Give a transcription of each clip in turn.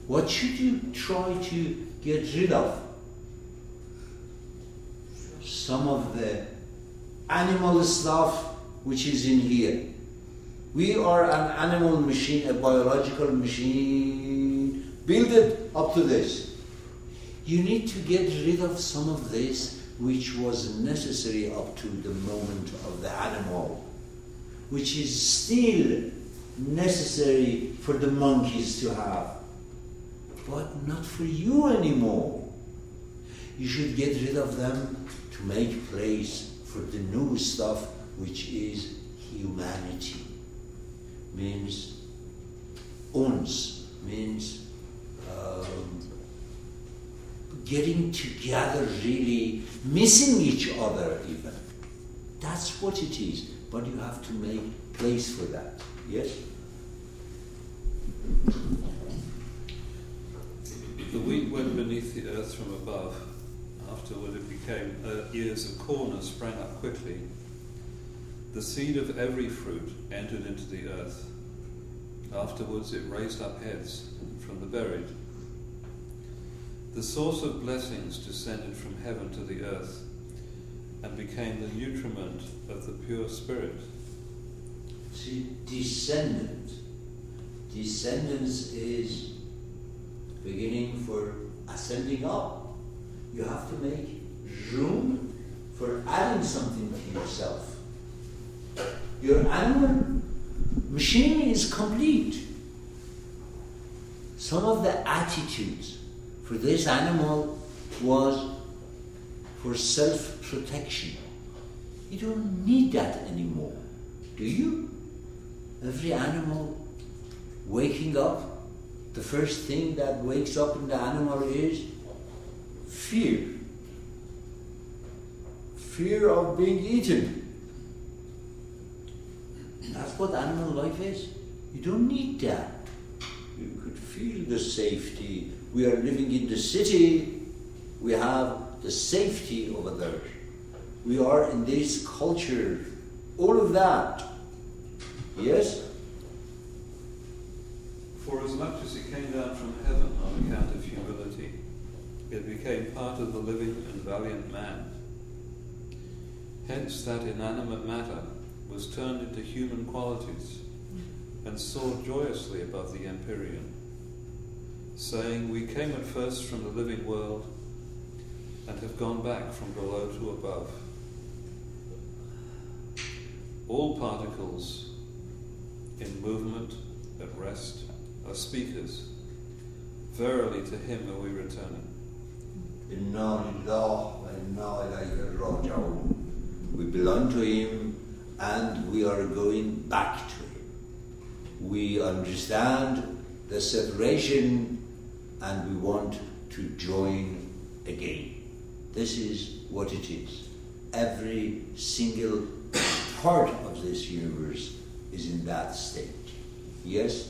What should you try to get rid of? Some of the animal stuff which is in here. We are an animal machine, a biological machine, build it up to this. You need to get rid of some of this which was necessary up to the moment of the animal, which is still necessary for the monkeys to have, but not for you anymore. You should get rid of them to make place for the new stuff, which is humanity. Means uns, means getting together, really missing each other even. That's what it is. But you have to make place for that. Yes? The wheat went beneath the earth from above. Afterward it became ears of corn and sprang up quickly. The seed of every fruit entered into the earth. Afterwards it raised up heads from the buried. The source of blessings descended from heaven to the earth and became the nutriment of the pure spirit. See, descendant. Descendance is beginning for ascending up. You have to make room for adding something to yourself. Your animal machine is complete. Some of the attitudes for this animal was for self-protection. You don't need that anymore, do you? Every animal waking up, the first thing that wakes up in the animal is fear. Fear of being eaten. That's what animal life is. You don't need that. You could feel the safety. We are living in the city. We have the safety over there. We are in this culture. All of that. Yes? For as much as it came down from heaven on account of humility, it became part of the living and valiant man. Hence that inanimate matter was turned into human qualities and soared joyously above the empyrean, saying, "We came at first from the living world and have gone back from below to above." All particles in movement, at rest, are speakers. Verily to him are we returning. Inna lillah wa inna ilayhi raji'un. We belong to him and we are going back to him. We understand the separation and we want to join again. This is what it is. Every single part of this universe is in that state. Yes?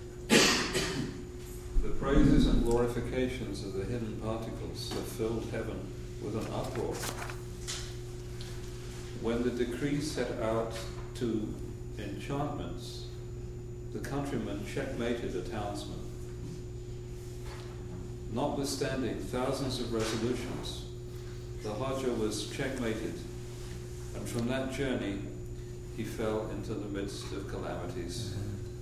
The praises and glorifications of the hidden particles have filled heaven with an uproar. When the decree set out to enchantments, the countryman checkmated a townsman. Notwithstanding thousands of resolutions, the Haja was checkmated, and from that journey he fell into the midst of calamities.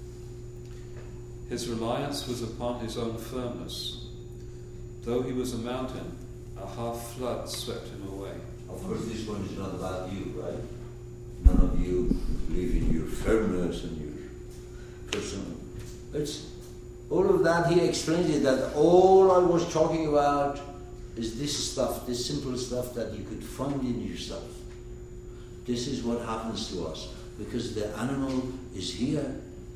His reliance was upon his own firmness. Though he was a mountain, a half flood swept him away. Of course, this one is not about you, right? None of you believe in your firmness and your personal. It's all of that. He explains it that all I was talking about is this stuff, this simple stuff that you could find in yourself. This is what happens to us because the animal is here.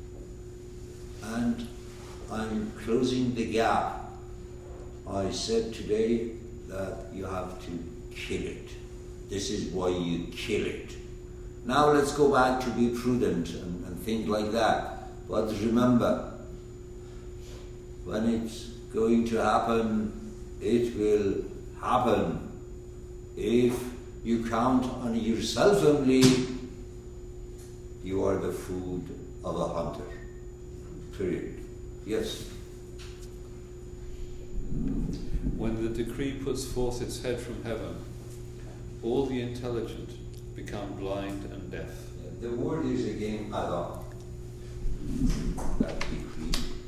And I'm closing the gap. I said today that you have to kill it. This is why you kill it. Now let's go back to be prudent and things like that. But remember, when it's going to happen, it will happen. If you count on yourself only, you are the food of a hunter. Period. Yes. When the decree puts forth its head from heaven, all the intelligent become blind and deaf. The word is again qada. That decree.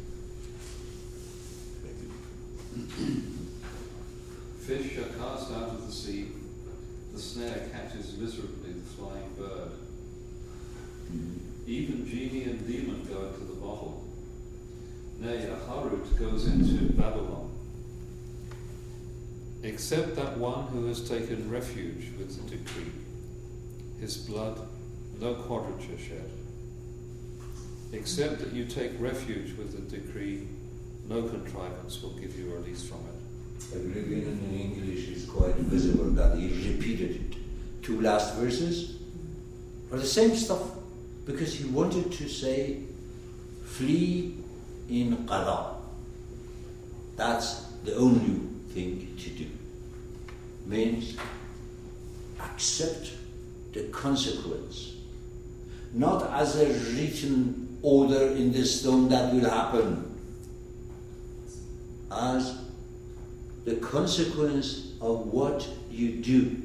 Fish are cast out of the sea, the snare catches miserably the flying bird. Even genie and demon go into the bottle. Nay, a harut goes into Babylon. Except that one who has taken refuge with the decree. His blood no quadrature shed. Except that you take refuge with the decree, no contrivance will give you release from it. Everything in English is quite visible that he repeated it. 2 last verses are the same stuff, because he wanted to say, flee in qada. That's the only thing to do. Means accept the consequence. Not as a written order in the stone that will happen, as the consequence of what you do.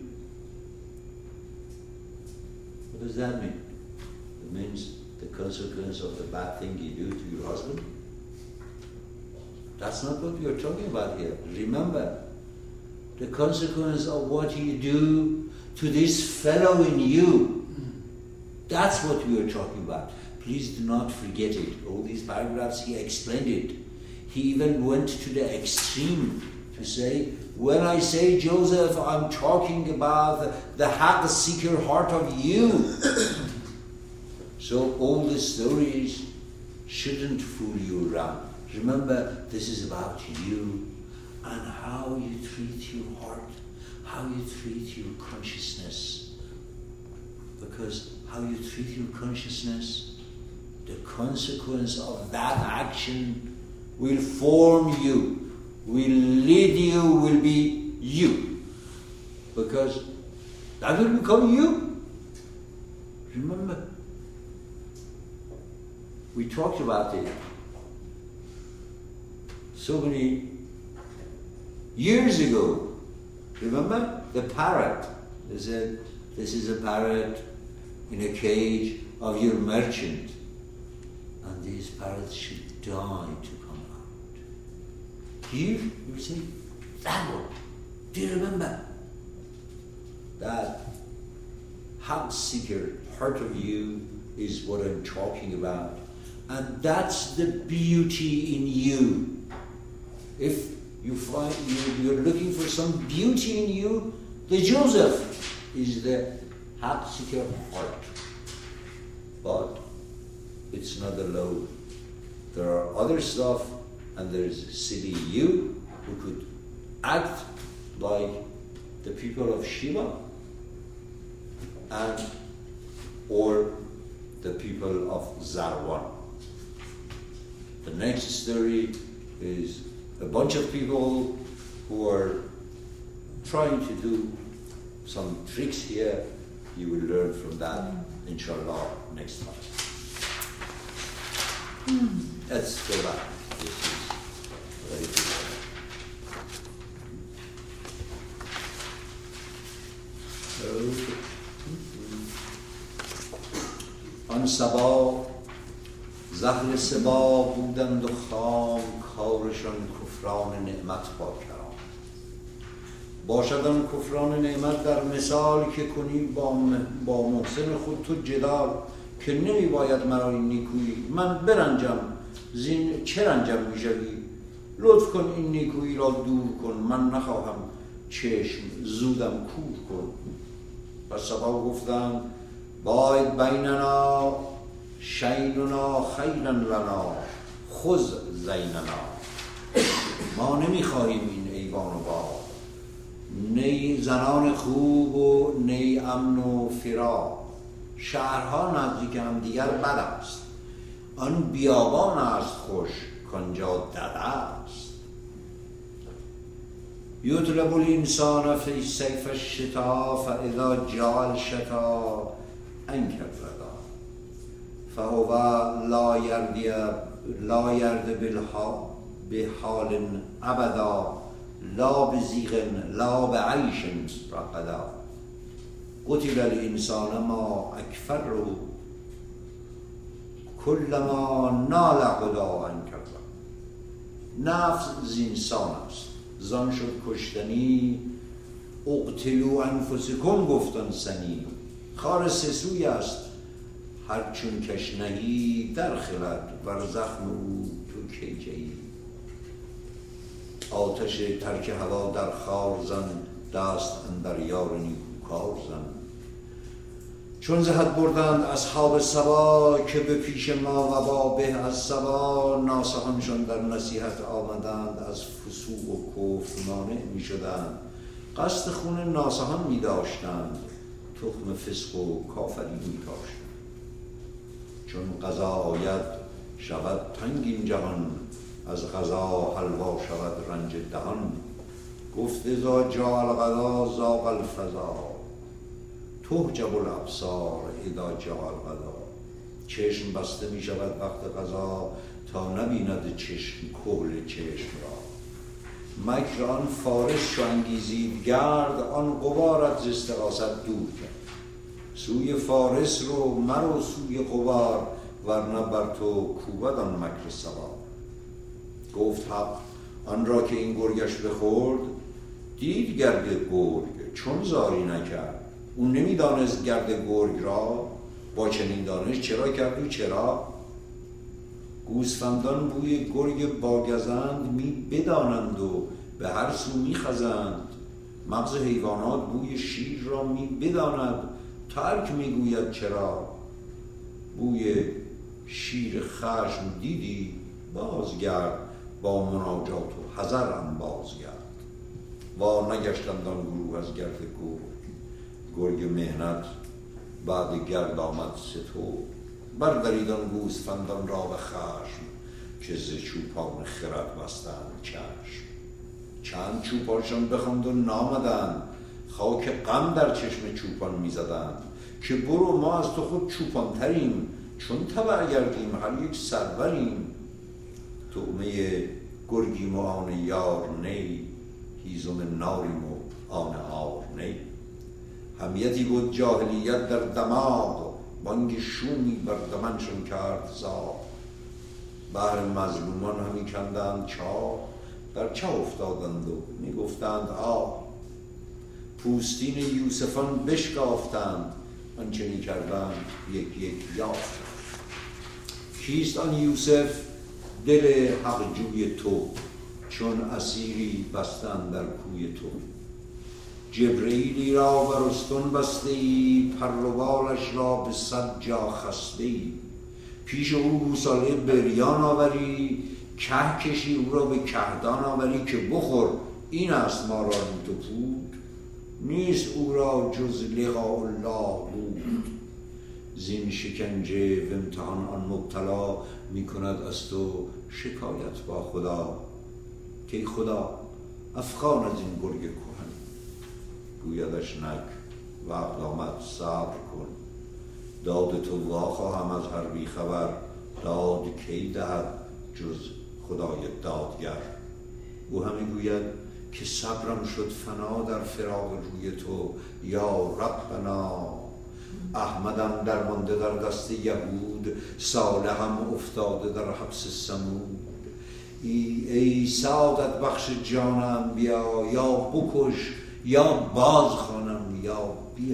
What does that mean? It means the consequence of the bad thing you do to your husband. That's not what we are talking about here. Remember, the consequence of what you do to this fellow in you. That's what we are talking about. Please do not forget it. All these paragraphs, he explained it. He even went to the extreme to say, when I say Joseph, I'm talking about the haq seeker heart of you. So all the stories shouldn't fool you around. Remember, this is about you and how you treat your heart, how you treat your consciousness. Because how you treat your consciousness, the consequence of that action will form you, will lead you, will be you. Because that will become you. Remember, we talked about it so many years ago. Remember the parrot? They said, this is a parrot in a cage of your merchant, and these parrots should die to come out. Here, you see, that one. Do you remember? That haq seeker part of you is what I'm talking about. And that's the beauty in you. If you find you're looking for some beauty in you, the Joseph is the haq seeker heart. But it's not alone. There are other stuff, and there's silly you who could act like the people of Shiva, and or the people of Zarwan. The next story is a bunch of people who are trying to do some tricks here. You will learn from that, inshallah, next time. Let's go back. This is very good. آن سبا زهر سبا بودند و خام کارشان کفران نعمت با کرام. باشد آن کفران نعمت در مثال که کنی با محسن خود تو جدال که نمی باید مرا این نیکویی من برنجم زین چه رنجم می شوی لطف کن این نیکویی را دور کن من نخواهم چشم زودم کور کن. و سبا گفتند باید بیننا شیننا خیرا لنا خذ زیننا. ما نمیخواهیم این ایوان و باغ، نی زنان خوب و نی امن و فراغ. شهرها نزدیک هم دیگر بد است، آن بیابان است خوش کانجا دد است. یطلب الانسان فی سیف الشتا فاذا جاء الشتا انکر ردا فهو لا یرد بحال ابدا لا بزیغ لا بعیش رقدا قتل الانسان ما اکفره کلما نال قدا انکرده. نفس زینسان است، زان شد کشتنی. اقتلوا انفسکم گفتن سنی. خار سسوی است هر چون کش نهی در خلد ور زخم او تو کی جهی. آتش ترک هوا در خار زن دست اندر یار نیکوکار زن. چون زهد بردند اصحاب سبا که به پیش ما وبا به از سبا. ناصحانشان در نصیحت آمدند از فسوق و کفر مانع می شدند. قصد خون ناصحان می داشتند تخم فسق و کافری می کاشتند. چون قضا آید شود تنگین جهان از قضا حلوا شود رنج دهان. گفت اذا جاء القضا ضاق الفضا تحجب الابصار اذا جاء القضا. چشم بسته می شود وقت قضا تا نبیند چشم کحل چشم را. مکر آن فارس شو انگیزید گرد آن غبارت ز استغاثت دور کرد. سوی فارس رو مرو سوی غبار ورنه بر تو کوبد آن مکر سوار. گفت حق آن را که این گرگش بخورد دید گرد گرگ چون زاری نکرد. اون نمیدانست گرد گرگ را با چنین دانش چرا کرد و چرا. گوسفندان بوی گرگ باگزند می بدانند و به هر سو می خزند. مغز حیوانات بوی شیر را می بداند ترک می گوید چرا. بوی شیر خشم دیدی بازگرد با مناجات و حذر هم بازگرد. وا نگشتند آن گروه از گرد گرگ مهنت بعد گرد آمد ستور. بردرید آن گوسفندان را به خشم که ز چوپان خرد بستند چشم. چند چوپانشان بخواند و نامدند خاک غم در چشم چوپان میزدند. که برو ما از تو خود چوپان تریم چون تبع گردیم هر یک سروریم. طعمه گرگیم و آن یار نی هیزم ناریم و آن آر نی. همیتی بود جاهلیت در دماغ بانگ شومی بر دمنشون کرد زاغ. بهر مظلومان همی کندند چاه در چه افتادند و می گفتند آه. پوستین یوسفان بشکافتند آنچه می کردند یک یک یافتند. کیست آن یوسف دل حق جوی تو چون اسیری بستند در کوی تو. جبرئیلی را بر استون بسته ای پر و بالش را به 100 جا خسته ای. پیش او گوساله بریان آوری که کشی او را به کهدان آوری. که بخور این است ما را لوت و پود نیست او را جز لقاء الله بود. زین شکنجه و امتحان آن مبتلا می کند از تو شکایت با خدا. که خدا افغان از این گرگ کهن گویدش نک وقت آمد صبر کن. داد تو واخواهم از هر بی خبر داد کی دهد جز خدای دادگر. او همی گوید که صبرم شد فنا در فراق روی تو یا ربنا. احمدم درمانده در دست یهود صالحم افتاده در حبس سمود. ای سعادت بخش جانم بیا یا بکش یا باز خانم یا بیا.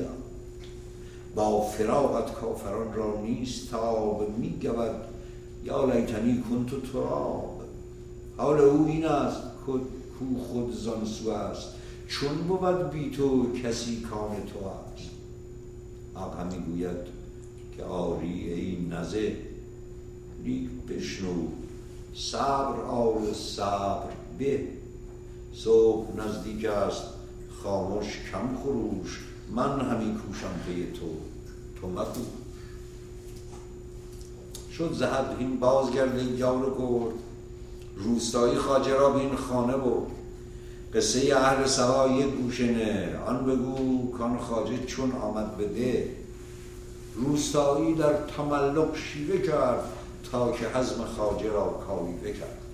با فراقت کافران را نیست تاب می گود یا لیتنی کنت تراب. حال او این است کو خود زانسو است چون بود بی تو کسی کام تو است. حق همی گوید که آری ای نزه لیک بشنو صبر آل صبر به. صبح نزدیک است خاموش کم خروش من همی کوشم پی تو مکوش. شد زهد این بازگرد یار گرد روستایی خواجه را به این خانه برد. قصه اهل سبا یک گوشه نه آن بگو کان خواجه چون آمد به ده. روستایی در تملق شیوه کرد تا که حزم خواجه را کاویوه کرد.